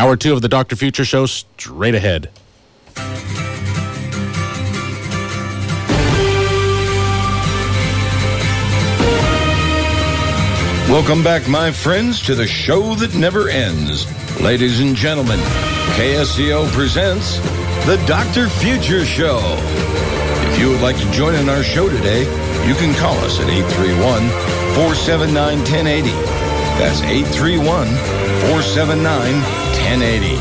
Hour 2 of the Dr. Future Show straight ahead. Welcome back, my friends, to the show that never ends. Ladies and gentlemen, KSCO presents the Dr. Future Show. If you would like to join in our show today, you can call us at 831-479-1080. That's 831-479-1080.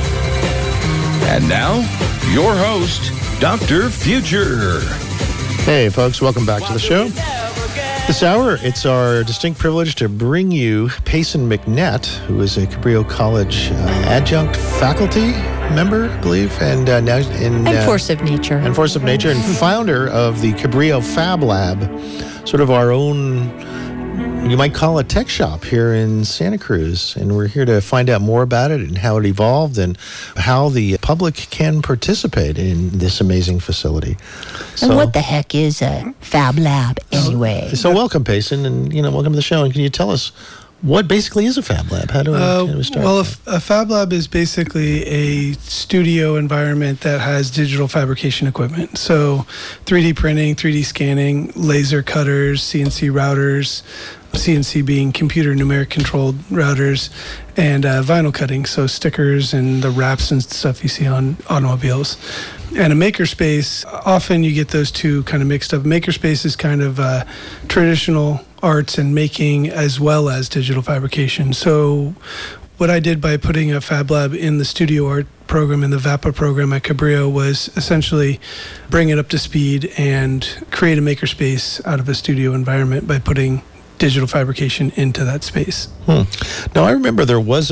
And now, your host, Dr. Future. Hey, folks, welcome back to the show. This hour, it's our distinct privilege to bring you Payson McNett, who is a Cabrillo College adjunct faculty member, I believe, and now in Force of Nature. And Force of Nature, and founder of the Cabrillo Fab Lab, sort of our own, you might call it, tech shop here in Santa Cruz. And we're here to find out more about it and how it evolved and how the public can participate in this amazing facility. And what the heck is a Fab Lab anyway? So welcome, Payson, and welcome to the show. And can you tell us what basically is a Fab Lab? How do we start? Well, a Fab Lab is basically a studio environment that has digital fabrication equipment. So 3D printing, 3D scanning, laser cutters, CNC routers, CNC being computer numeric controlled routers, and vinyl cutting, so stickers and the wraps and stuff you see on automobiles. And a makerspace, often you get those two kind of mixed up. Makerspace is kind of traditional arts and making as well as digital fabrication. So what I did by putting a Fab Lab in the studio art program, in the VAPA program at Cabrillo, was essentially bring it up to speed and create a makerspace out of a studio environment by putting digital fabrication into that space. Now, I remember there was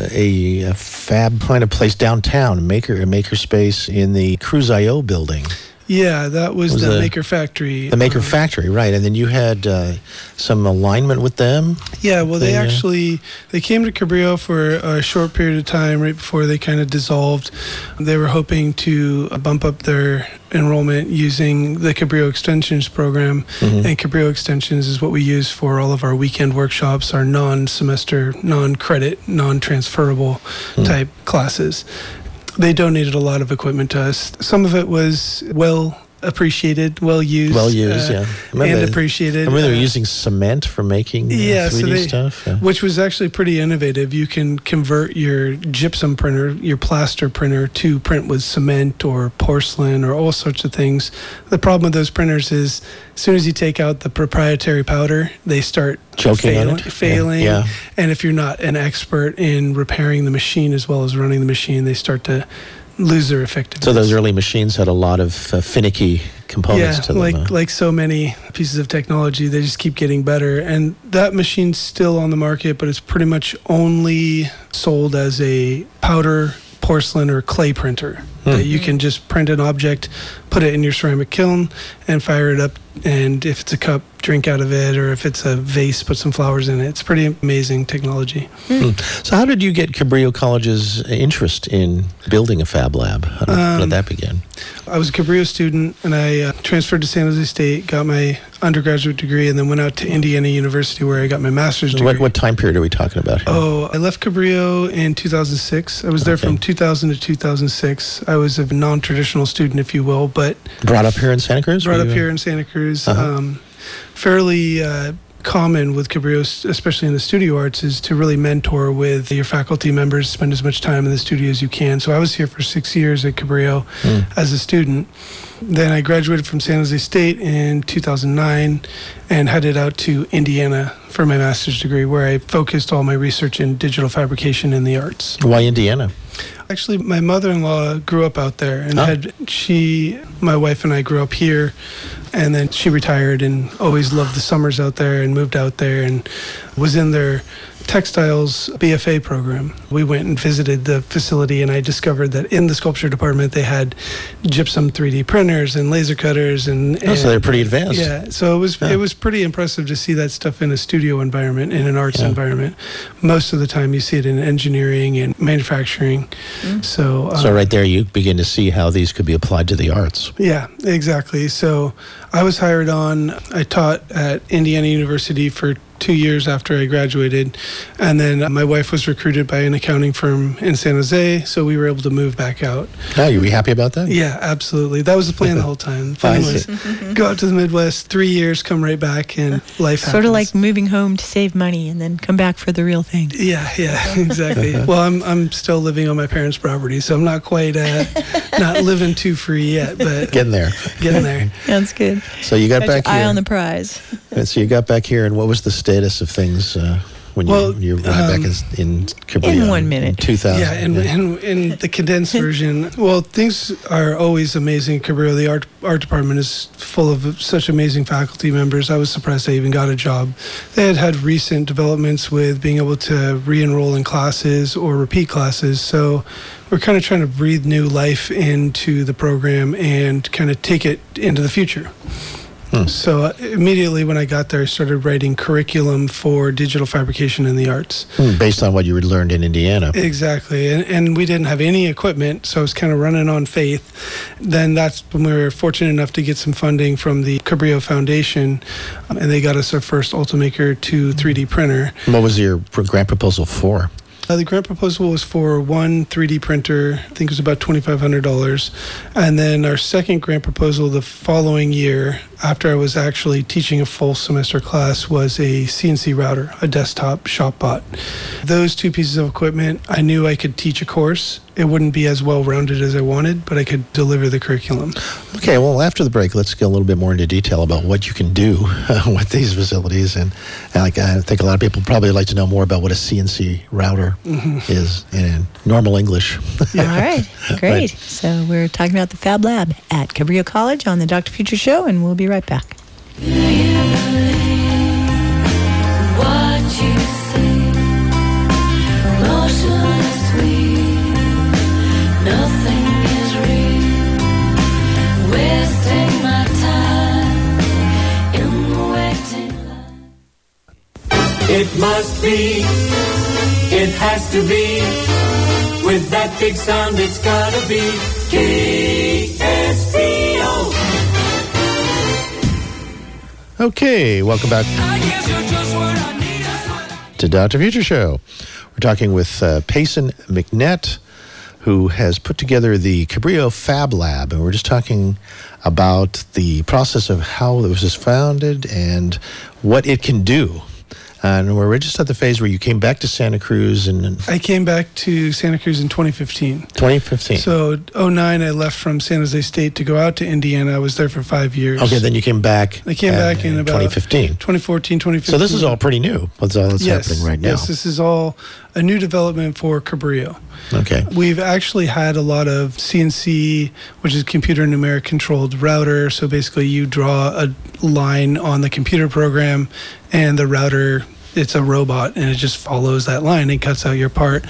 a fab kind of place downtown, a maker space in the Cruz I.O. building. Yeah, that was the Maker Factory. The Maker Factory, right. And then you had some alignment with them? Yeah, well, they came to Cabrillo for a short period of time right before they kind of dissolved. They were hoping to bump up their enrollment using the Cabrillo Extensions program. Mm-hmm. And Cabrillo Extensions is what we use for all of our weekend workshops, our non-semester, non-credit, non-transferable type classes. They donated a lot of equipment to us. Some of it was well appreciated, well used, yeah. And appreciated. I remember they were using cement for making 3D stuff. Yeah. Which was actually pretty innovative. You can convert your gypsum printer, your plaster printer, to print with cement or porcelain or all sorts of things. The problem with those printers is as soon as you take out the proprietary powder, they start failing. Yeah. And if you're not an expert in repairing the machine as well as running the machine, they start to lose their effectiveness. So those early machines had a lot of finicky components to them. Like so many pieces of technology, they just keep getting better. And that machine's still on the market, but it's pretty much only sold as a powder, porcelain, or clay printer. That you can just print an object, put it in your ceramic kiln, and fire it up. And if it's a cup, drink out of it, or if it's a vase, put some flowers in it. It's pretty amazing technology. So how did you get Cabrillo College's interest in building a Fab Lab? How did that begin? I was a Cabrillo student, and I transferred to San Jose State, got my undergraduate degree, and then went out to Indiana University where I got my master's degree. What time period are we talking about here? I left Cabrillo in 2006. I was there from 2000 to 2006. I was a non-traditional student, if you will, but... Brought up here in Santa Cruz? Here in Santa Cruz. Fairly common with Cabrillo, especially in the studio arts, is to really mentor with your faculty members, spend as much time in the studio as you can. So I was here for 6 years at Cabrillo as a student. Then I graduated from San Jose State in 2009 and headed out to Indiana for my master's degree, where I focused all my research in digital fabrication in the arts. Why Indiana? Actually, my mother-in-law grew up out there, and my wife and I grew up here, and then she retired and always loved the summers out there and moved out there and was in their textiles BFA program. We went and visited the facility, and I discovered that in the sculpture department they had gypsum 3D printers and laser cutters and so they're pretty advanced. Yeah, so it was pretty impressive to see that stuff in a studio environment, in an arts environment. Most of the time you see it in engineering and manufacturing. So right there you begin to see how these could be applied to the arts. Yeah, exactly. So I was hired on. I taught at Indiana University for 2 years after I graduated. And then my wife was recruited by an accounting firm in San Jose, so we were able to move back out. Oh, you were happy about that? Yeah, absolutely. That was the plan the whole time. The plan was go out to the Midwest, 3 years, come right back, and life happens. Sort of like moving home to save money and then come back for the real thing. Yeah, exactly. Well, I'm still living on my parents' property, so I'm not quite not living too free yet, but Getting there. getting there. That's good. So you got Got back your eye here. on the prize. So you got back here, and what was the status of things when you went back in Cabrillo? In 1 minute. In 2000. Yeah, and in the condensed version, well, things are always amazing at Cabrillo. The art department is full of such amazing faculty members. I was surprised I even got a job. They had recent developments with being able to re-enroll in classes or repeat classes. So we're kind of trying to breathe new life into the program and kind of take it into the future. So immediately when I got there, I started writing curriculum for digital fabrication in the arts. Based on what you had learned in Indiana. Exactly. And we didn't have any equipment, so I was kind of running on faith. Then that's when we were fortunate enough to get some funding from the Cabrillo Foundation, and they got us our first Ultimaker 2 3D printer. What was your grant proposal for? The grant proposal was for one 3D printer. I think it was about $2,500. And then our second grant proposal the following year, after I was actually teaching a full semester class, was a CNC router, a desktop shop bot. Those two pieces of equipment, I knew I could teach a course. It wouldn't be as well-rounded as I wanted, but I could deliver the curriculum. Okay, well, after the break, let's get a little bit more into detail about what you can do with these facilities. And I think a lot of people probably like to know more about what a CNC router is in normal English. All right, great. So we're talking about the Fab Lab at Cabrillo College on the Dr. Future Show, and we'll be right back. What you see, emotionless sweet, nothing is real, wasting my time in the waiting line. It must be, it has to be, with that big sound it's gotta be KSCO. Okay, welcome back to Dr. Future Show. We're talking with Payson McNett, who has put together the Cabrillo Fab Lab, and we're just talking about the process of how it was founded and what it can do. And we're just at the phase where you came back to Santa Cruz in I came back to Santa Cruz in 2015. 2015. So 2009, I left from San Jose State to go out to Indiana. I was there for 5 years. Okay, then you came back. I came back in about 2015. 2014, 2015. So this is all pretty new. What's all that's happening right now? Yes, this is all a new development for Cabrillo. Okay. We've actually had a lot of CNC, which is computer numeric controlled router. So basically you draw a line on the computer program and the router, it's a robot and it just follows that line and cuts out your part.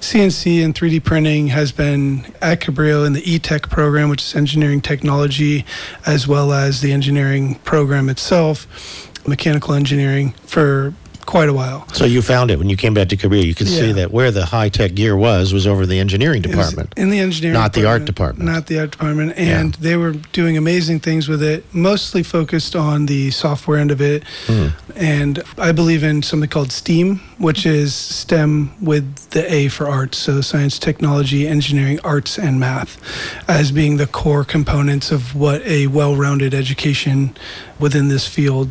CNC and 3D printing has been at Cabrillo in the E-Tech program, which is engineering technology, as well as the engineering program itself, mechanical engineering, for quite a while. So you found it when you came back to Cabrillo. You could see that where the high-tech gear was over the engineering department. In the engineering Not the art department. Not the art department. And they were doing amazing things with it, mostly focused on the software end of it. And I believe in something called STEAM, which is STEM with the A for arts. So science, technology, engineering, arts, and math as being the core components of what a well-rounded education within this field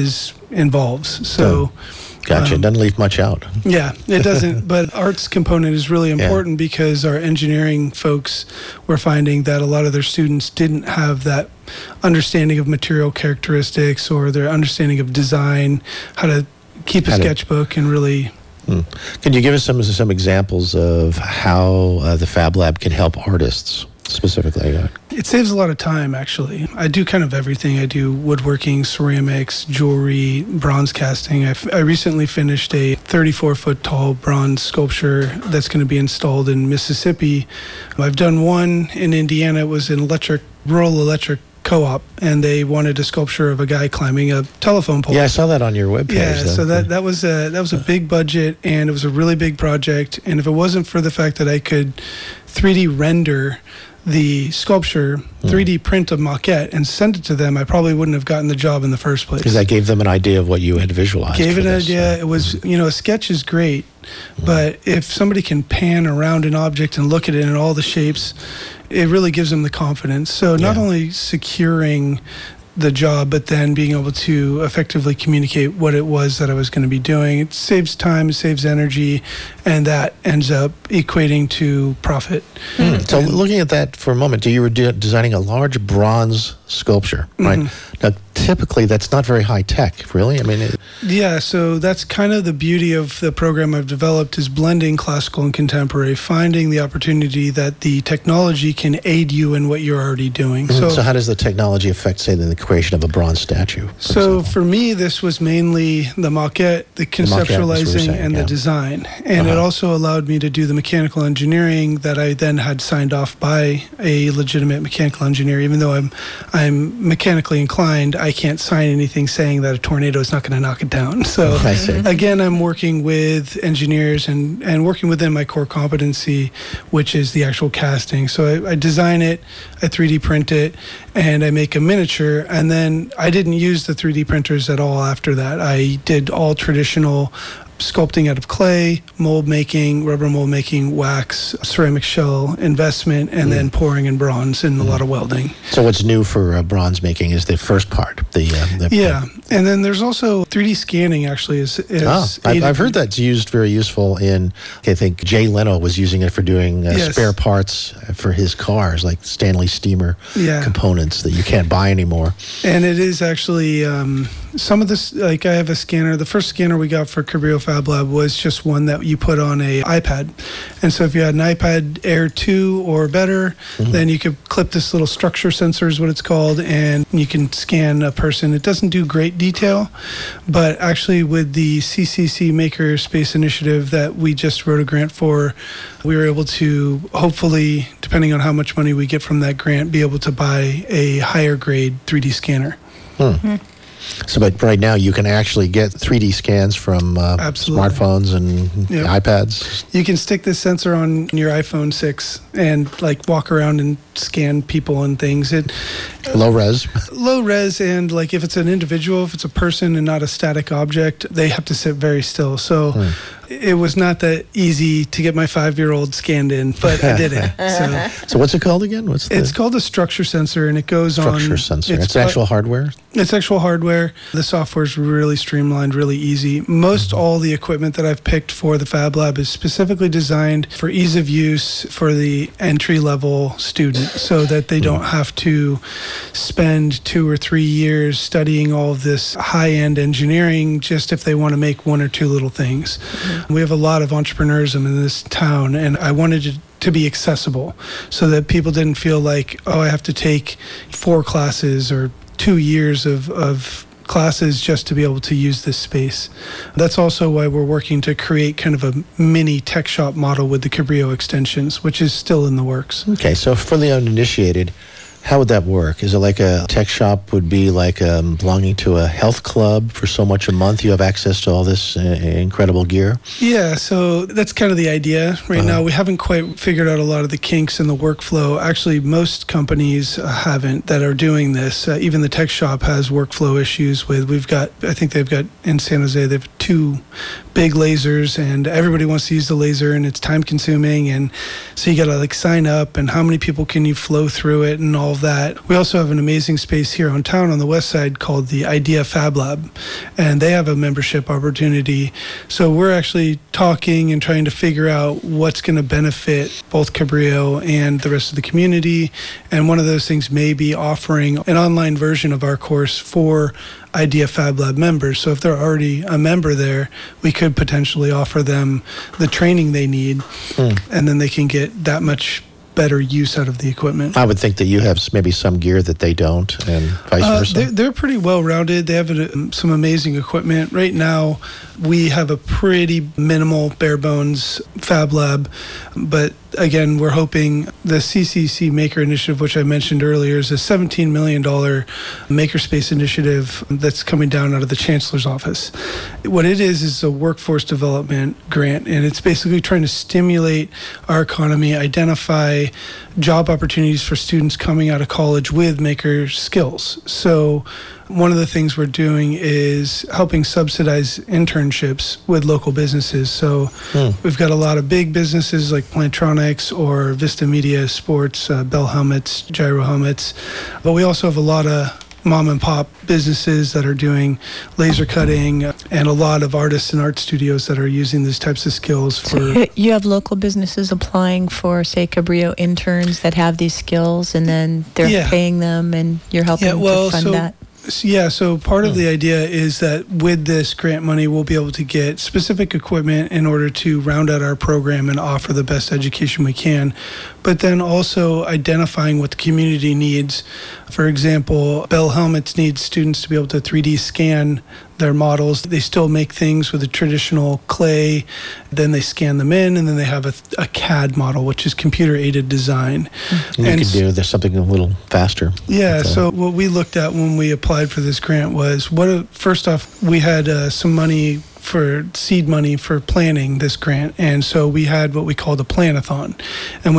involves. So... Gotcha. It doesn't leave much out. Yeah, it doesn't. But arts component is really important because our engineering folks were finding that a lot of their students didn't have that understanding of material characteristics or their understanding of design, how to keep a sketchbook and really... Can you give us some examples of how the Fab Lab can help artists specifically? It saves a lot of time, actually. I do kind of everything. I do woodworking, ceramics, jewelry, bronze casting. I recently finished a 34-foot tall bronze sculpture that's going to be installed in Mississippi. I've done one in Indiana. It was an rural electric co-op, and they wanted a sculpture of a guy climbing a telephone pole. Yeah, I saw that on your webpage. Yeah, so that was a big budget, and it was a really big project. And if it wasn't for the fact that I could 3D render the sculpture, 3D print a maquette, and send it to them, I probably wouldn't have gotten the job in the first place. Because that gave them an idea of what you had visualized. Gave it for an this, idea. It was, a sketch is great, but if somebody can pan around an object and look at it in all the shapes, it really gives them the confidence. So not only securing the job, but then being able to effectively communicate what it was that I was going to be doing. It saves time, it saves energy, and that ends up equating to profit. So looking at that for a moment, you were designing a large bronze sculpture, right? Now, typically, that's not very high tech, really. I mean, Yeah, so that's kind of the beauty of the program I've developed is blending classical and contemporary, finding the opportunity that the technology can aid you in what you're already doing. so how does the technology affect, say, the creation of a bronze statue? So for me, this was mainly the maquette, the maquette, that's what you're conceptualizing, saying, and yeah. the design. And it also allowed me to do the mechanical engineering that I then had signed off by a legitimate mechanical engineer. Even though I'm mechanically inclined, I can't sign anything saying that a tornado is not going to knock it down. So I see. again, I'm working with engineers and working within my core competency, which is the actual casting. So I design it, I 3D print it, and I make a miniature. And then I didn't use the 3D printers at all after that. I did all traditional sculpting out of clay, mold making, rubber mold making, wax, ceramic shell investment, and then pouring in bronze and a lot of welding. So what's new for bronze making is the first part. Yeah, and then there's also 3D scanning. Actually, I've heard that's used very useful in. I think Jay Leno was using it for doing spare parts for his cars, like Stanley Steamer components that you can't buy anymore. And it is actually some of this. Like I have a scanner. The first scanner we got for Cabrillo Fab Lab was just one that you put on a iPad, and so if you had an iPad Air 2 or better, then you could clip this little structure sensor, is what it's called, and you can scan a person. It doesn't do great detail, but actually with the CCC Maker Space Initiative that we just wrote a grant for, we were able to hopefully, depending on how much money we get from that grant, be able to buy a higher grade 3D scanner. So, but right now you can actually get 3D scans from smartphones and iPads. You can stick this sensor on your iPhone 6 and like walk around and scan people and things. Low res. Low res, and like if it's an individual, if it's a person and not a static object, they have to sit very still. So it was not that easy to get my 5-year-old scanned in, but I did it. So what's it called again? It's called a structure sensor, and it goes on. Structure sensor. It's actual hardware? It's actual hardware. The software's really streamlined, really easy. Most all the equipment that I've picked for the Fab Lab is specifically designed for ease of use for the entry-level student, so that they don't have to spend 2 or 3 years studying all of this high-end engineering just if they want to make one or two little things. We have a lot of entrepreneurism in this town, and I wanted to be accessible so that people didn't feel like, I have to take 4 classes or 2 years of classes just to be able to use this space. That's also why we're working to create kind of a mini tech shop model with the Cabrillo extensions, which is still in the works. Okay, so for the uninitiated, how would that work? Is it like a tech shop would be like belonging to a health club for so much a month? You have access to all this incredible gear? Yeah, so that's kind of the idea. Right now, we haven't quite figured out a lot of the kinks in the workflow. Actually, most companies haven't that are doing this. Even the tech shop has workflow issues with, I think they've got, in San Jose, they have 2 big lasers, and everybody wants to use the laser, and it's time consuming, and so you got to like sign up, and how many people can you flow through it, and all of that. We also have an amazing space here on town on the west side called the Idea Fab Lab, and they have a membership opportunity. So we're actually talking and trying to figure out what's going to benefit both Cabrillo and the rest of the community, and one of those things may be offering an online version of our course for Idea Fab Lab members. So if they're already a member there, we could potentially offer them the training they need, and then they can get that much better use out of the equipment. I would think that you have maybe some gear that they don't, and vice versa. They're pretty well-rounded. They have some amazing equipment. Right now, we have a pretty minimal, bare-bones Fab Lab, but again, we're hoping the CCC Maker Initiative, which I mentioned earlier, is a $17 million makerspace initiative that's coming down out of the Chancellor's office. What it is a workforce development grant, and it's basically trying to stimulate our economy, identify job opportunities for students coming out of college with maker skills. So one of the things we're doing is helping subsidize internships with local businesses. So we've got a lot of big businesses like Plantronics or Vista Media Sports, Bell Helmets, Gyro Helmets. But we also have a lot of mom and pop businesses that are doing laser cutting, and a lot of artists and art studios that are using these types of skills for... So you have local businesses applying for, say, Cabrillo interns that have these skills, and then they're paying them, and you're helping to fund that? Yeah, so part of the idea is that with this grant money, we'll be able to get specific equipment in order to round out our program and offer the best education we can, but then also identifying what the community needs. For example, Bell Helmets needs students to be able to 3D scan their models. They still make things with a traditional clay, then they scan them in, and then they have a CAD model, which is computer-aided design. And you could do there's something a little faster. Yeah, so what we looked at when we applied for this grant was, first off, we had some money for seed money for planning this grant. And so we had what we called a planathon. And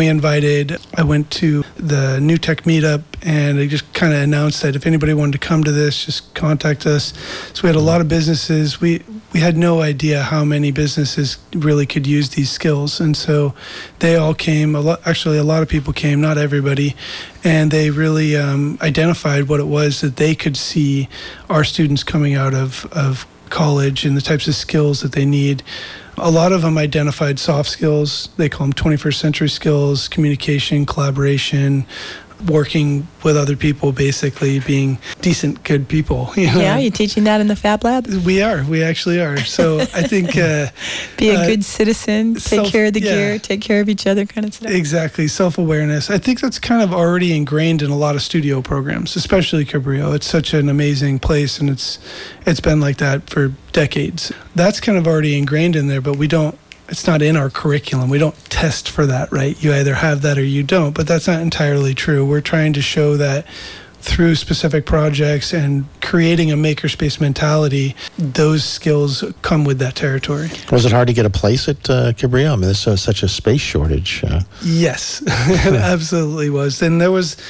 I went to the New Tech meetup, and I just kind of announced that if anybody wanted to come to this, just contact us. So we had a lot of businesses. We had no idea how many businesses really could use these skills. And so they all came, a lot of people came, not everybody. And they really identified what it was that they could see our students coming out of college and the types of skills that they need. A lot of them identified soft skills. They call them 21st century skills, communication, collaboration, working with other people, basically being decent, good people. You know? Yeah, you're teaching that in the Fab Lab? We actually are. So I think... be a good citizen, take care of the gear, take care of each other kind of stuff. Exactly, self-awareness. I think that's kind of already ingrained in a lot of studio programs, especially Cabrillo. It's such an amazing place, and it's been like that for decades. That's kind of already ingrained in there, but it's not in our curriculum. We don't test for that, right? You either have that or you don't, but that's not entirely true. We're trying to show that through specific projects and creating a makerspace mentality, those skills come with that territory. Was it hard to get a place at Cabrillo? I mean, there's such a space shortage. Yes, it absolutely was. And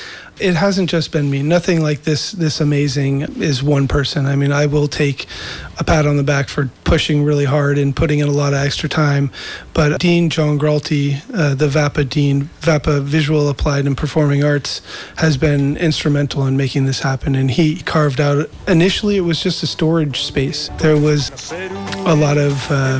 it hasn't just been me. Nothing like this amazing is one person. I mean, I will take a pat on the back for pushing really hard and putting in a lot of extra time. But Dean John Gralty, the VAPA Dean, VAPA Visual Applied and Performing Arts, has been instrumental in making this happen. And he carved out, initially it was just a storage space. There was a lot of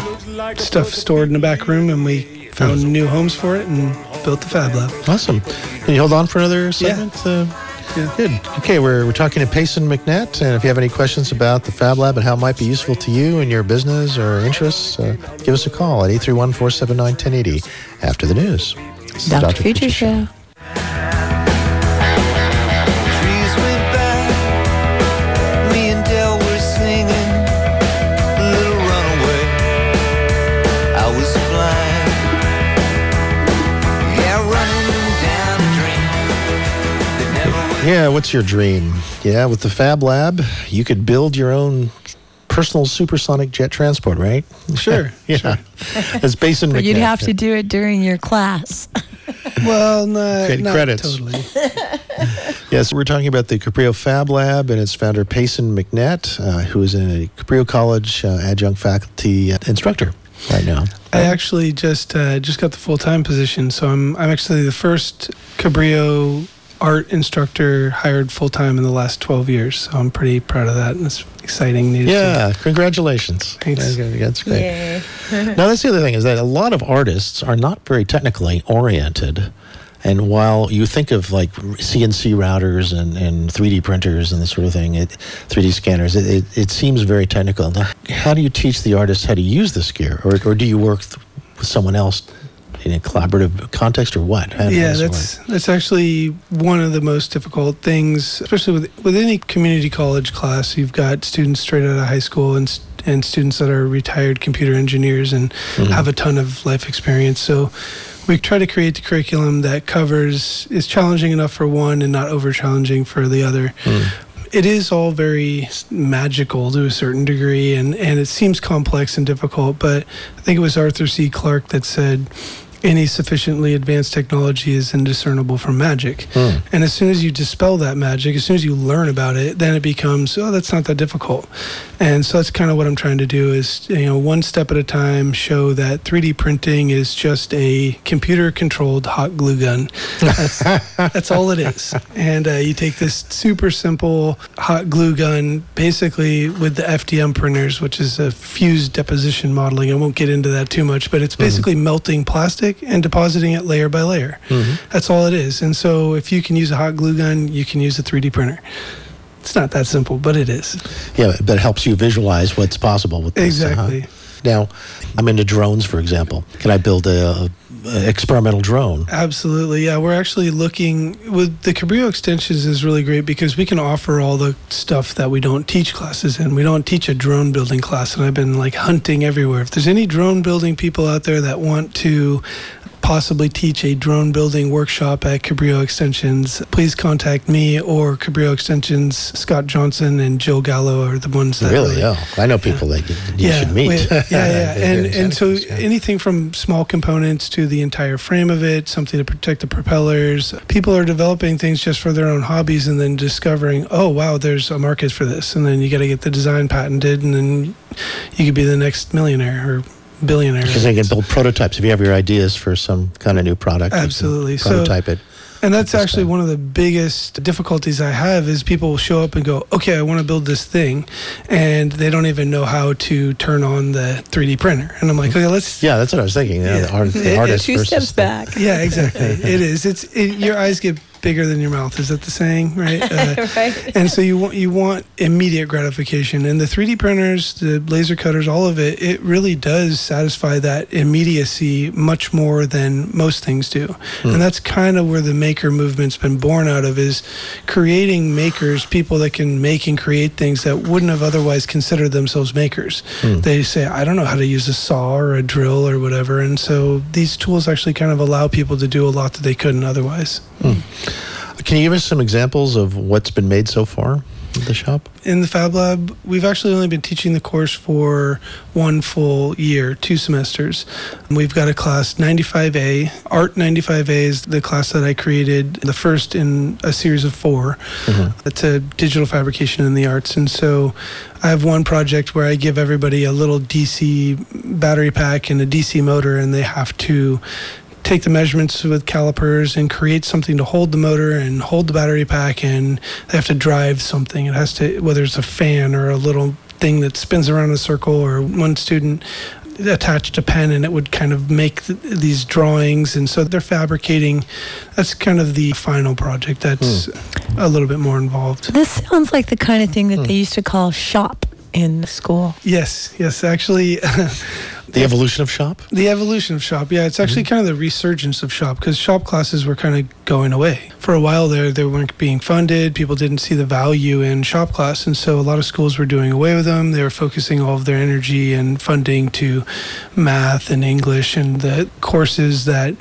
stuff stored in the back room, and we found new homes for it and built the Fab Lab. Awesome. Can you hold on for another segment? Yeah. Good. Okay, we're talking to Payson McNett, and if you have any questions about the Fab Lab and how it might be useful to you and your business or interests, give us a call at 831-479-1080 after the news. Dr. Future Show. Yeah, what's your dream? Yeah, with the Fab Lab, you could build your own personal supersonic jet transport, right? Sure. Yeah. Sure. It's Payson McNett. But you'd have to do it during your class. Well, not credits. Totally. Yes, we're talking about the Cabrillo Fab Lab and its founder, Payson McNett, who is a Cabrillo College adjunct faculty instructor right now. I actually just got the full-time position, so I'm actually the first Cabrillo art instructor hired full-time in the last 12 years. So I'm pretty proud of that, and it's exciting news. Yeah, congratulations. Thanks. That's great. Yay. Now, that's the other thing, is that a lot of artists are not very technically oriented. And while you think of like CNC routers and 3D printers and this sort of thing, 3D scanners, it seems very technical. Now, how do you teach the artists how to use this gear? Or do you work with someone else in a collaborative context, or what? That's actually one of the most difficult things, especially with any community college class. You've got students straight out of high school and students that are retired computer engineers and have a ton of life experience. So We try to create the curriculum that is challenging enough for one and not over-challenging for the other. It is all very magical to a certain degree, and it seems complex and difficult, but I think it was Arthur C. Clarke that said, any sufficiently advanced technology is indiscernible from magic. And as soon as you dispel that magic, as soon as you learn about it, then it becomes, that's not that difficult. And so that's kind of what I'm trying to do is, one step at a time, show that 3D printing is just a computer-controlled hot glue gun. That's all it is. And you take this super simple hot glue gun, basically with the FDM printers, which is a fused deposition modeling. I won't get into that too much, but it's basically melting plastic and depositing it layer by layer. That's all it is. And so if you can use a hot glue gun, you can use a 3D printer. It's not that simple, but it is. Yeah, but it helps you visualize what's possible with this. Exactly. Now, I'm into drones, for example. Can I build a experimental drone? Absolutely, yeah. We're actually looking with the Cabrillo extensions is really great because we can offer all the stuff that we don't teach classes in. We don't teach a drone building class, and I've been hunting everywhere. If there's any drone building people out there that want to possibly teach a drone building workshop at Cabrillo Extensions, please contact me or Cabrillo Extensions. Scott Johnson and Jill Gallo are the ones that I know people that you should meet. And so anything from small components to the entire frame of it, something to protect the propellers. People are developing things just for their own hobbies and then discovering, oh wow, there's a market for this, and then you got to get the design patented, and then you could be the next millionaire or billionaire. Because they can build prototypes. If you have your ideas for some kind of new product, absolutely, prototype it. And that's actually one of the biggest difficulties I have is people will show up and go, okay, I want to build this thing, and they don't even know how to turn on the 3D printer. And I'm like, okay, let's... Yeah, that's what I was thinking. The artist two steps back. Yeah, exactly. It is. Your eyes get bigger than your mouth. Is that the saying, right? Right. And so you want immediate gratification. And the 3D printers, the laser cutters, all of it, it really does satisfy that immediacy much more than most things do. And that's kind of where the maker movement's been born out of, is creating makers, people that can make and create things that wouldn't have otherwise considered themselves makers. They say, I don't know how to use a saw or a drill or whatever. And so these tools actually kind of allow people to do a lot that they couldn't otherwise. Can you give us some examples of what's been made so far at the shop? In the Fab Lab, we've actually only been teaching the course for one full year, 2 semesters. We've got a class 95A. Art 95A is the class that I created, the first in a series of 4. It's a digital fabrication in the arts. And so I have one project where I give everybody a little DC battery pack and a DC motor, and they have to take the measurements with calipers and create something to hold the motor and hold the battery pack, and they have to drive something. It has to, whether it's a fan or a little thing that spins around in a circle, or one student attached a pen and it would kind of make these drawings. And so they're fabricating. That's kind of the final project that's a little bit more involved. This sounds like the kind of thing that they used to call shop in school. Yes, actually. The evolution of shop? The evolution of shop, yeah. It's actually kind of the resurgence of shop, because shop classes were kind of going away. For a while there, they weren't being funded. People didn't see the value in shop class, and so a lot of schools were doing away with them. They were focusing all of their energy and funding to math and English and the courses that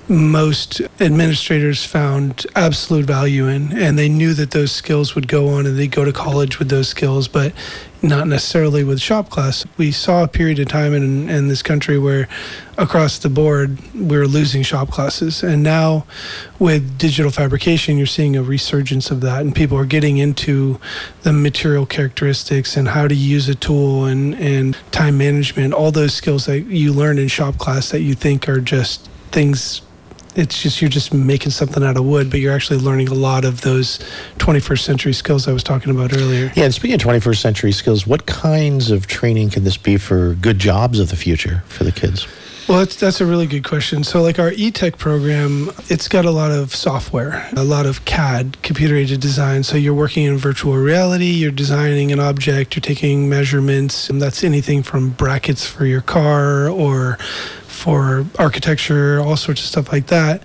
most administrators found absolute value in, and they knew that those skills would go on and they'd go to college with those skills, but not necessarily with shop class. We saw a period of time in this country where across the board we were losing shop classes, and now with digital fabrication you're seeing a resurgence of that, and people are getting into the material characteristics and how to use a tool and time management, all those skills that you learn in shop class that you think are just things. It's just, you're just making something out of wood, but you're actually learning a lot of those 21st century skills I was talking about earlier. Yeah, and speaking of 21st century skills, what kinds of training can this be for good jobs of the future for the kids? Well, that's a really good question. So like our eTech program, it's got a lot of software, a lot of CAD, computer-aided design. So you're working in virtual reality, you're designing an object, you're taking measurements, and that's anything from brackets for your car or for architecture, all sorts of stuff like that.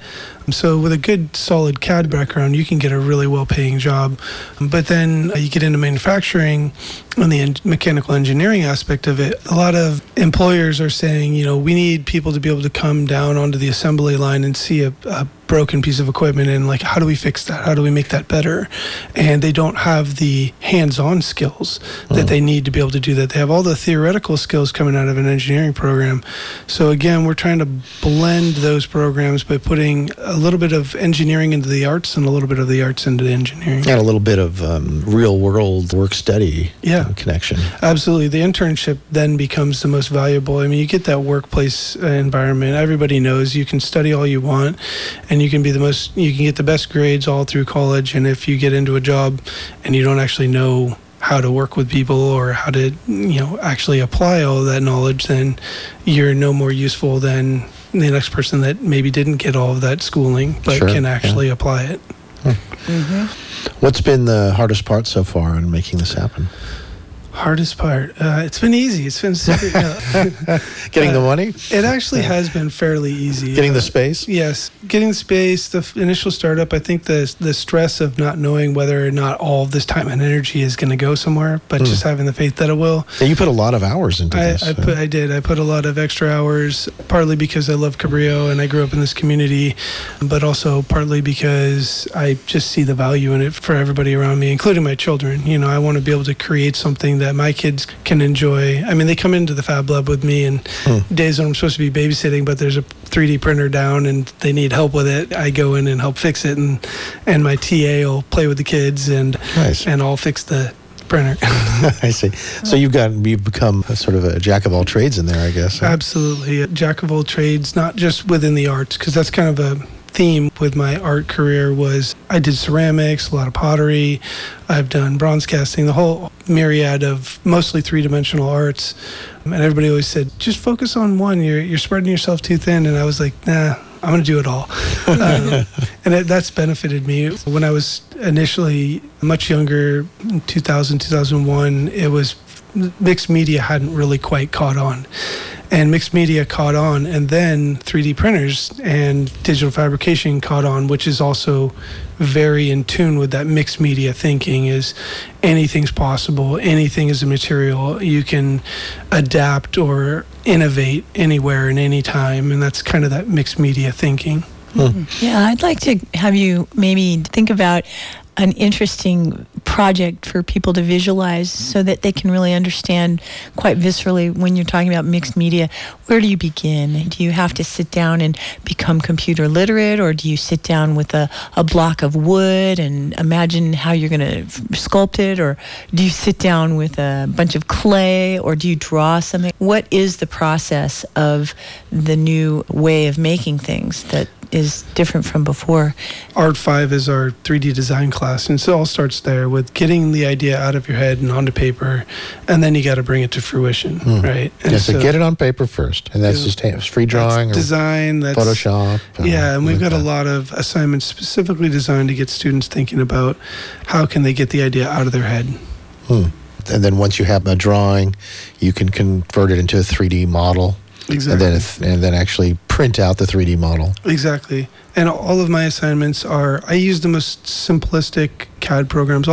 So with a good, solid CAD background, you can get a really well-paying job. But then you get into manufacturing and the mechanical engineering aspect of it. A lot of employers are saying, we need people to be able to come down onto the assembly line and see a broken piece of equipment and how do we fix that? How do we make that better? And they don't have the hands-on skills that they need to be able to do that. They have all the theoretical skills coming out of an engineering program. So again, we're trying to blend those programs by putting a little bit of engineering into the arts and a little bit of the arts into the engineering. And a little bit of real-world work-study connection. Absolutely. The internship then becomes the most valuable. I mean, you get that workplace environment. Everybody knows you can study all you want, and you can get the best grades all through college. And if you get into a job and you don't actually know how to work with people or how to, actually apply all of that knowledge, then you're no more useful than the next person that maybe didn't get all of that schooling, but can actually apply it. What's been the hardest part so far in making this happen? Hardest part? It's been easy. It's been super, getting the money? It actually has been fairly easy. Getting the space? Yes. Getting the space, the initial startup, I think the stress of not knowing whether or not all of this time and energy is going to go somewhere, but just having the faith that it will. Yeah, you put a lot of hours into this. I did. I put a lot of extra hours, partly because I love Cabrillo and I grew up in this community, but also partly because I just see the value in it for everybody around me, including my children. I want to be able to create something that my kids can enjoy. I mean, they come into the Fab Lab with me, and days when I'm supposed to be babysitting, but there's a 3D printer down and they need help with it, I go in and help fix it, and my TA will play with the kids, and I'll fix the printer. I see. So you've become a sort of a jack of all trades in there, I guess. Huh? Absolutely, a jack of all trades, not just within the arts, because that's kind of a theme with my art career. Was I did ceramics, a lot of pottery, I've done bronze casting, the whole myriad of mostly three-dimensional arts. And everybody always said, just focus on one, you're spreading yourself too thin. And I was like, nah, I'm going to do it all. And that's benefited me. When I was initially much younger, 2000, 2001, it was mixed media hadn't really quite caught on. And mixed media caught on, and then 3D printers and digital fabrication caught on, which is also very in tune with that mixed media thinking. Is anything's possible, anything is a material, you can adapt or innovate anywhere and any time, and that's kind of that mixed media thinking. Yeah, I'd like to have you maybe think about an interesting project for people to visualize so that they can really understand quite viscerally when you're talking about mixed media. Where do you begin? Do you have to sit down and become computer literate, or do you sit down with a block of wood and imagine how you're going to sculpt it, or do you sit down with a bunch of clay, or do you draw something? What is the process of the new way of making things that is different from before? Art 5 is our 3D design class, and so it all starts there with getting the idea out of your head and onto paper, and then you got to bring it to fruition, right? And so get it on paper first, and that's just free drawing, that's design, that's Photoshop. And we've got a lot of assignments specifically designed to get students thinking about how can they get the idea out of their head. And then once you have a drawing, you can convert it into a 3D model. Exactly. And then actually print out the 3D model. Exactly. And all of my assignments I use the most simplistic CAD programs,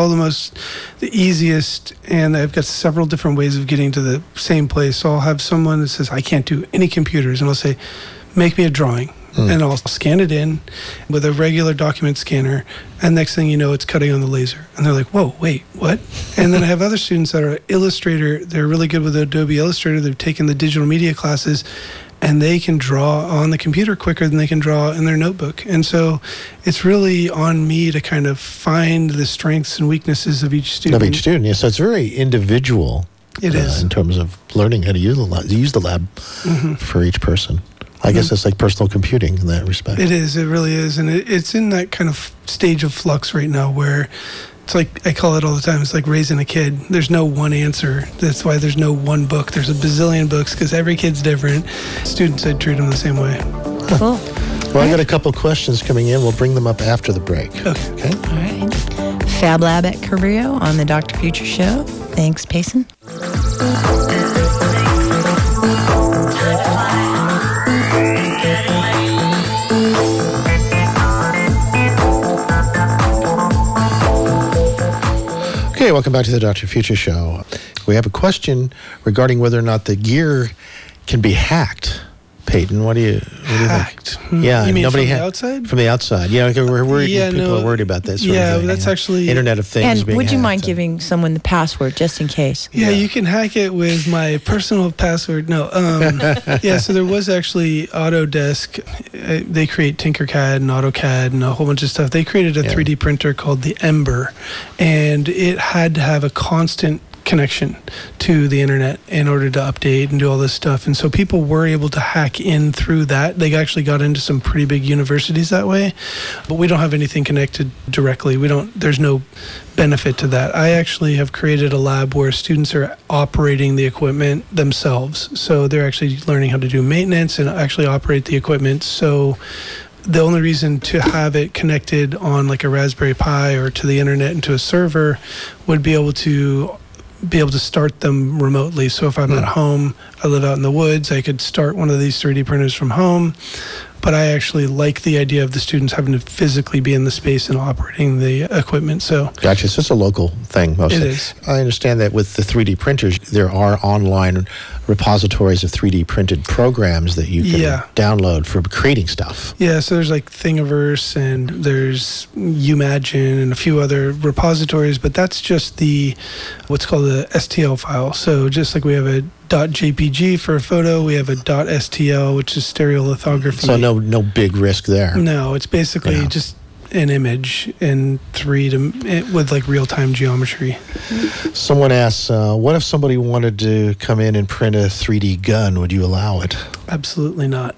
the easiest, and I've got several different ways of getting to the same place. So I'll have someone that says, I can't do any computers, and I'll say, make me a drawing. And I'll scan it in with a regular document scanner, and next thing you know, it's cutting on the laser. And they're like, whoa, wait, what? And then I have other students that are Illustrator. They're really good with Adobe Illustrator. They've taken the digital media classes, and they can draw on the computer quicker than they can draw in their notebook. And so it's really on me to kind of find the strengths and weaknesses of each student. Yeah. So it's very individual. It is. In terms of learning how to use the lab for each person. I guess it's like personal computing in that respect. It is. It really is. And it's in that kind of stage of flux right now where it's like, I call it all the time, it's like raising a kid. There's no one answer. That's why there's no one book. There's a bazillion books because every kid's different. Students, I treat them the same way. Cool. Well, I got a couple questions coming in. We'll bring them up after the break. Okay. All right. Fab Lab at Cabrillo on the Dr. Future Show. Thanks, Payson. Okay, welcome back to the Dr. Future Show. We have a question regarding whether or not the gear can be hacked. Peyton, what do you Hacked? think? Yeah, You mean nobody from the outside? From the outside. Yeah, okay, we're worried. Yeah, people no. are worried about this. Sort Yeah, of thing, that's actually- Internet of Things. And being would you hacked. mind giving someone the password just in case? Yeah, you can hack it with my personal password. No, yeah. So there was actually Autodesk. They create Tinkercad and AutoCAD and a whole bunch of stuff. They created a 3D printer called the Ember, and it had to have a constant connection to the internet in order to update and do all this stuff. And so people were able to hack in through that. They actually got into some pretty big universities that way, but we don't have anything connected directly. There's no benefit to that. I actually have created a lab where students are operating the equipment themselves. So they're actually learning how to do maintenance and actually operate the equipment. So the only reason to have it connected on like a Raspberry Pi or to the internet and to a server would be able to start them remotely. So if I'm at home, I live out in the woods, I could start one of these 3D printers from home. But I actually like the idea of the students having to physically be in the space and operating the equipment. So Gotcha. So it's a local thing mostly. It is. I understand that with the 3D printers, there are online repositories of 3D printed programs that you can download for creating stuff. yeah, so there's like Thingiverse and there's Umagine and a few other repositories, but that's just what's called the STL file. So just like we have a .jpg for a photo, we have a .stl, which is stereolithography. So no big risk there. No, it's basically just an image in with like real-time geometry. Someone asks, what if somebody wanted to come in and print a 3D gun? Would you allow it? Absolutely not.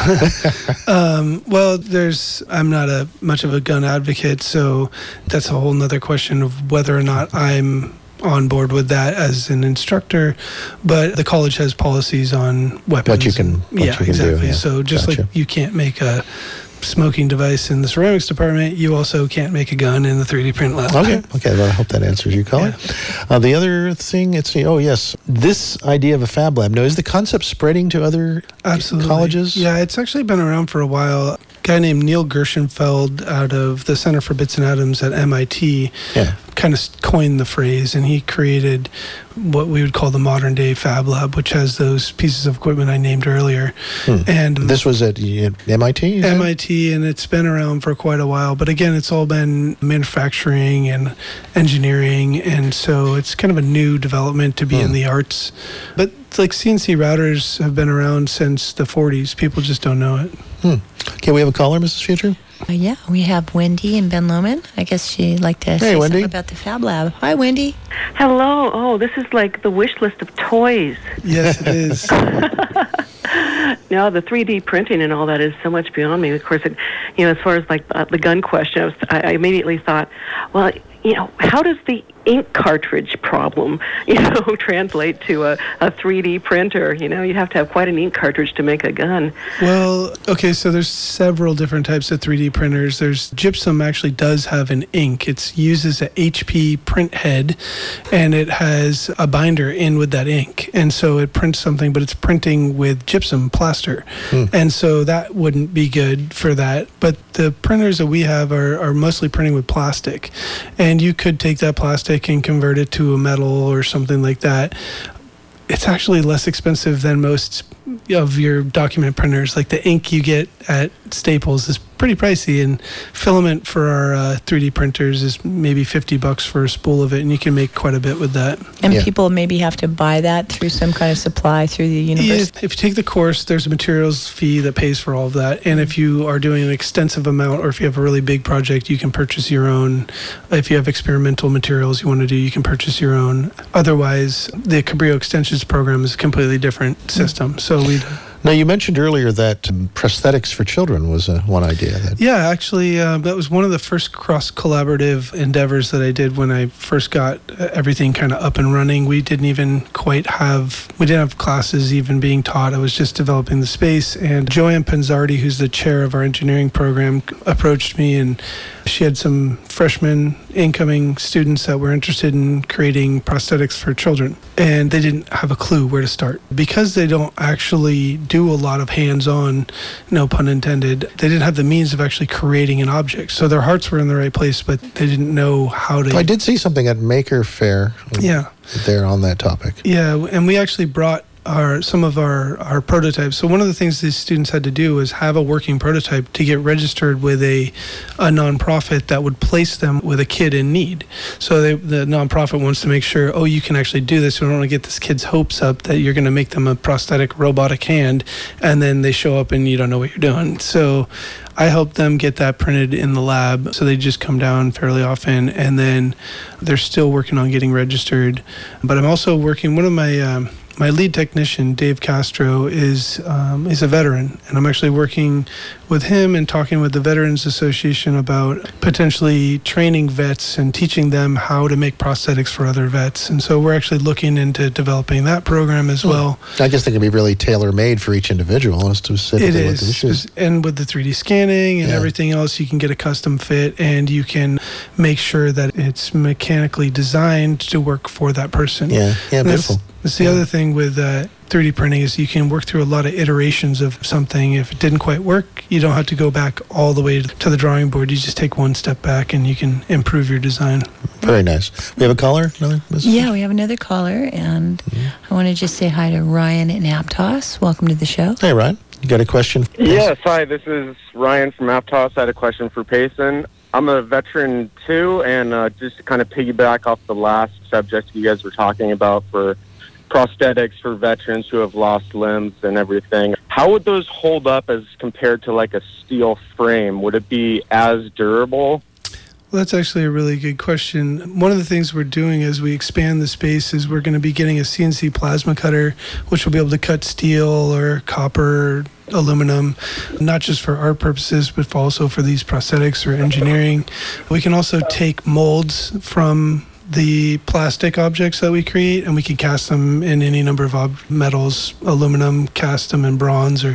Well, I'm not much of a gun advocate, so that's a whole nother question of whether or not I'm on board with that as an instructor. But the college has policies on weapons. What you can exactly. do. Yeah. So just like you can't make a smoking device in the ceramics department, you also can't make a gun in the 3D print lab. Okay. Well, I hope that answers your caller. Yeah. The other thing, this idea of a fab lab. Now, is the concept spreading to other colleges? Yeah, it's actually been around for a while. A guy named Neil Gershenfeld out of the Center for Bits and Atoms at MIT kind of coined the phrase, and he created what we would call the modern day fab lab, which has those pieces of equipment I named earlier. And this was at MIT? MIT, and it's been around for quite a while. But again, it's all been manufacturing and engineering, and so it's kind of a new development to be in the arts. But like CNC routers have been around since the 40s. People just don't know it. Okay, we have a caller, Mrs. Future? Yeah, we have Wendy in Ben Lomond. I guess she'd like to say Wendy. something about the Fab Lab. Hi, Wendy. Hello. Oh, this is like the wish list of toys. Yes, it is. No, the 3D printing and all that is so much beyond me. Of course, as far as like the gun question, I immediately thought, well, how does the ink cartridge problem, translate to a 3D printer? You have to have quite an ink cartridge to make a gun. Well, okay, so there's several different types of 3D printers. There's Gypsum actually does have an ink. It uses a HP print head, and it has a binder in with that ink. And so it prints something, but it's printing with gypsum plaster. And so that wouldn't be good for that. But the printers that we have are mostly printing with plastic. And you could take that plastic and convert it to a metal or something like that. It's actually less expensive than most of your document printers. Like the ink you get at Staples is pretty pricey, and filament for our 3D printers is maybe $50 for a spool of it, and you can make quite a bit with that. And people maybe have to buy that through some kind of supply through the university. If you take the course, there's a materials fee that pays for all of that. And if you are doing an extensive amount, or if you have a really big project, you can purchase your own. If you have experimental materials you want to do, you can purchase your own. Otherwise, the Cabrillo Extensions program is a completely different system. So Now, you mentioned earlier that prosthetics for children was one idea. Yeah, actually, that was one of the first cross-collaborative endeavors that I did when I first got everything kind of up and running. We didn't have classes even being taught. I was just developing the space. And Joanne Penzardi, who's the chair of our engineering program, approached me, and she had some freshmen incoming students that were interested in creating prosthetics for children, and they didn't have a clue where to start. Because they don't actually do a lot of hands-on, no pun intended, they didn't have the means of actually creating an object. So their hearts were in the right place, but they didn't know how to... I did see something at Maker Faire. Yeah. There on that topic. Yeah, and we actually brought some of our prototypes. So one of the things these students had to do was have a working prototype to get registered with a nonprofit that would place them with a kid in need. So the nonprofit wants to make sure, oh, you can actually do this. We don't want to get this kid's hopes up that you're going to make them a prosthetic robotic hand, and then they show up and you don't know what you're doing. So I helped them get that printed in the lab, so they just come down fairly often, and then they're still working on getting registered. But I'm also working, one of my lead technician, Dave Castro, is a veteran, and I'm actually working with him and talking with the Veterans Association about potentially training vets and teaching them how to make prosthetics for other vets. And so we're actually looking into developing that program as well. I guess they can be really tailor-made for each individual as to specifically It what the issue is, and with the 3D scanning and everything else, you can get a custom fit, and you can make sure that it's mechanically designed to work for that person. Yeah, beautiful. That's the other thing with 3D printing is you can work through a lot of iterations of something. If it didn't quite work, you don't have to go back all the way to the drawing board. You just take one step back and you can improve your design. Very nice. We have a caller? Another message? Yeah, we have another caller, and I want to just say hi to Ryan in Aptos. Welcome to the show. Hey, Ryan. You got a question? Yes, hi. This is Ryan from Aptos. I had a question for Payson. I'm a veteran, too, and just to kind of piggyback off the last subject you guys were talking about for prosthetics for veterans who have lost limbs and everything. How would those hold up as compared to like a steel frame? Would it be as durable? Well, that's actually a really good question. One of the things we're doing as we expand the space is we're going to be getting a CNC plasma cutter, which will be able to cut steel or copper, aluminum, not just for art purposes, but also for these prosthetics or engineering. We can also take molds from the plastic objects that we create, and we can cast them in any number of metals, aluminum, cast them in bronze.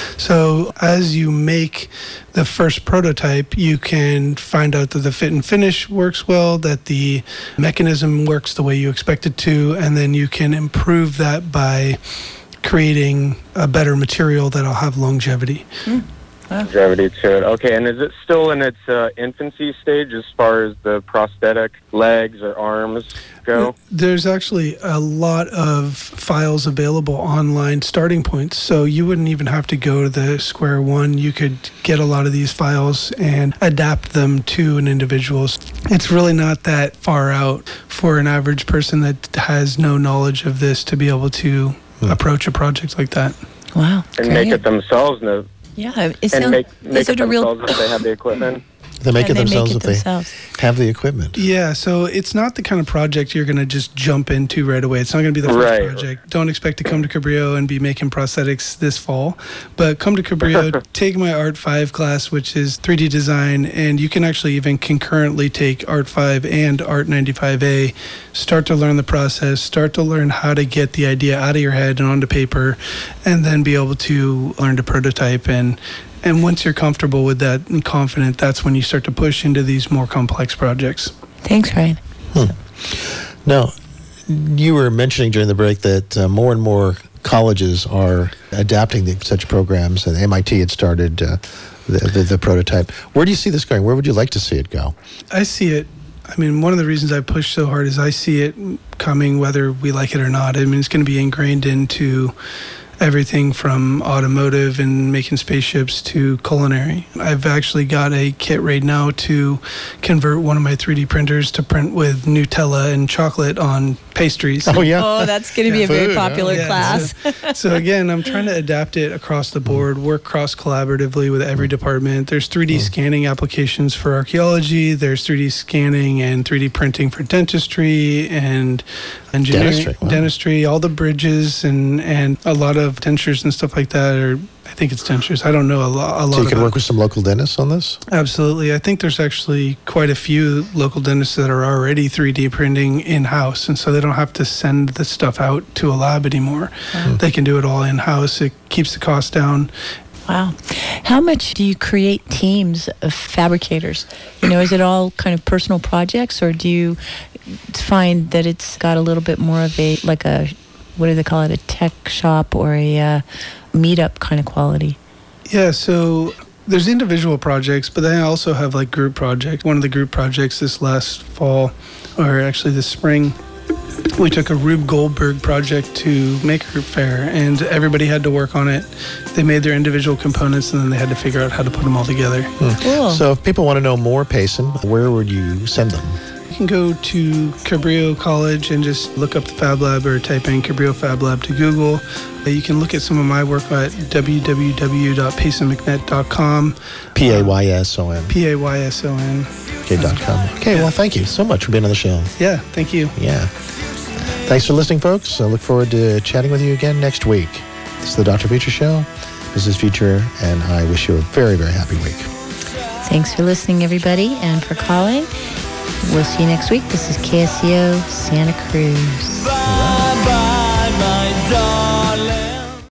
So as you make the first prototype, you can find out that the fit and finish works well, that the mechanism works the way you expect it to, and then you can improve that by creating a better material that'll have longevity. Longevity to it. Okay, and is it still in its infancy stage as far as the prosthetic legs or arms go? There's actually a lot of files available online, starting points, so you wouldn't even have to go to the square one. You could get a lot of these files and adapt them to an individual. It's really not that far out for an average person that has no knowledge of this to be able to approach a project like that. Wow. And make it themselves. Yeah, make it themselves if they have the equipment. They make it themselves if they have the equipment. Yeah, so it's not the kind of project you're going to just jump into right away. It's not going to be the first project. Don't expect to come to Cabrillo and be making prosthetics this fall. But come to Cabrillo, take my Art 5 class, which is 3D design, and you can actually even concurrently take Art 5 and Art 95A. Start to learn the process, start to learn how to get the idea out of your head and onto paper, and then be able to learn to prototype. And once you're comfortable with that and confident, that's when you start to push into these more complex projects. Thanks, Ryan. Now, you were mentioning during the break that more and more colleges are adapting such programs, and MIT had started the prototype. Where do you see this going? Where would you like to see it go? I see it. I mean, one of the reasons I push so hard is I see it coming whether we like it or not. I mean, it's going to be ingrained into everything from automotive and making spaceships to culinary. I've actually got a kit right now to convert one of my 3D printers to print with Nutella and chocolate on pastries. Oh, yeah. Oh, that's going to be a very popular class. So again, I'm trying to adapt it across the board, work cross-collaboratively with every department. There's 3D scanning applications for archaeology. There's 3D scanning and 3D printing for dentistry and engineering, dentistry, all the bridges and a lot of dentures and stuff like that. Or I think it's dentures. I don't know a lot. So you can work with some local dentists on this? Absolutely. I think there's actually quite a few local dentists that are already 3D printing in-house, and so they don't have to send the stuff out to a lab anymore. They can do it all in-house. It keeps the cost down. Wow. How much do you create teams of fabricators? Is it all kind of personal projects, or do you find that it's got a little bit more of a what do they call it, a tech shop or a meetup kind of quality? Yeah, so there's individual projects, but then I also have like group projects. One of the group projects this last fall, or actually this spring, we took a Rube Goldberg project to Maker Faire, and everybody had to work on it. They made their individual components, and then they had to figure out how to put them all together. Cool. So if people want to know more, Payson, where would you send them? You can go to Cabrillo College and just look up the Fab Lab or type in Cabrillo Fab Lab to Google. You can look at some of my work at www.paysonmcnet.com. Payson. Payson. Okay.com. Okay, well, thank you so much for being on the show. Yeah, thank you. Yeah. Thanks for listening, folks. I look forward to chatting with you again next week. This is the Dr. Future Show. This is Future, and I wish you a very, very happy week. Thanks for listening, everybody, and for calling. We'll see you next week. This is KSCO Santa Cruz. All right.